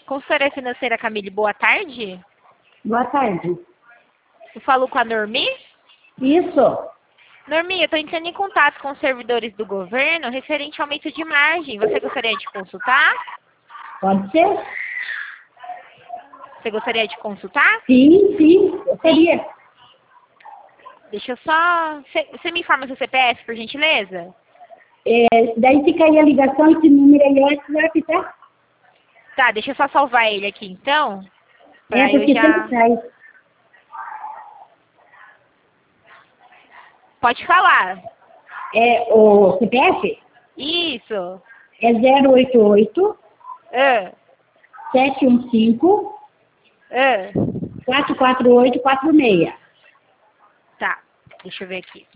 Consultoria financeira Camille, boa tarde. Boa tarde. Eu falo com a Normi. Isso. Normi, eu estou entrando em contato com os servidores do governo referente ao aumento de margem. Você gostaria de consultar? Pode ser? Você gostaria de consultar? Sim, gostaria. Deixa eu só... Você me informa seu CPF, por gentileza? Daí fica aí a ligação, esse número aí é o WhatsApp, tá? Tá, deixa eu só salvar ele aqui, então. Pra Porque sempre sai. Pode falar. O CPF Isso. é 088 Ah, 715 ah. 44846. Tá, deixa eu ver aqui.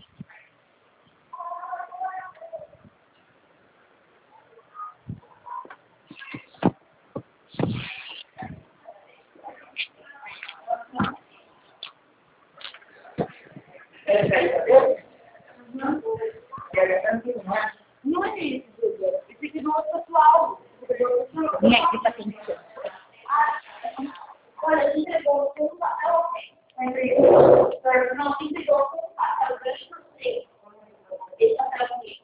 Não é isso, esse aqui não é pessoal. Não é que tá pensando. Olha, a gente pegou o papel, não, quem pegou o papel, deixa eu ver. Esse papel aqui.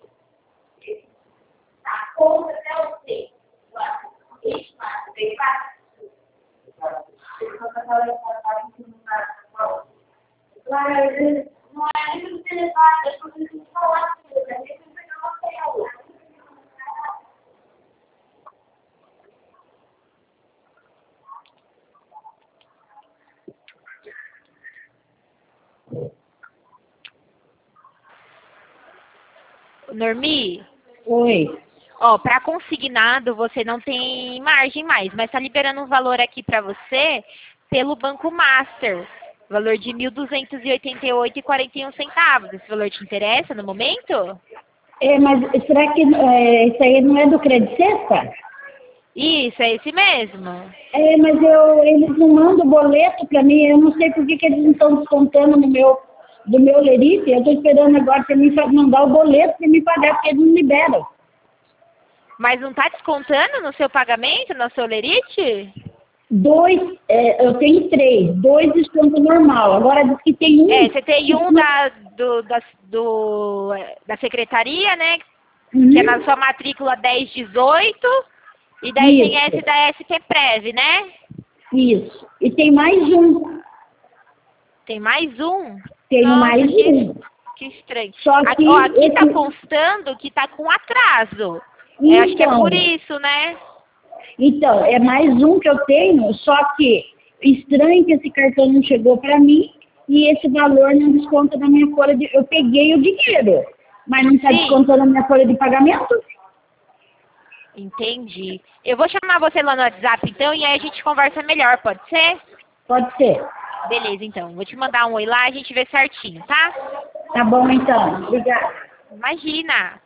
A conta até o C. Esse papel, tem quatro. Esse papel é não é muito elevado, é porque você falar tudo, a gente pegar uma tela. Normi, Oi. ó, para consignado você não tem margem mais, mas tá liberando um valor aqui para você pelo Banco Master. Valor de R$ 1.288,41. Esse valor te interessa no momento? Mas será que isso aí não é do Credit Sexta? Isso, é esse mesmo. Mas eles não mandam boleto para mim, eu não sei por que eles não estão descontando do meu lerite, eu estou esperando agora para mim mandar o boleto para me pagar, porque eles não liberam. Mas não tá descontando no seu pagamento, no seu lerite? Eu tenho 3, 2 desconto normal, agora diz que tem um. Você tem um da secretaria, né? Uhum. Que é na sua matrícula 1018. E daí Isso. tem esse da SPPrev, né? Isso. E tem mais um. Tem mais um? Tenho Nossa, mais um. que estranho. Só que Aqui tá esse... constando que tá com atraso. Então, Acho que é por isso, né? Então, é mais um que eu tenho, só que estranho que esse cartão não chegou para mim e esse valor não desconta na minha folha de... Eu peguei o dinheiro, mas não está descontando na minha folha de pagamento. Entendi. Eu vou chamar você lá no WhatsApp, então, e aí a gente conversa melhor, pode ser? Pode ser. Beleza, então. Vou te mandar um oi lá, a gente vê certinho, tá? Tá bom, então. Obrigada. Imagina.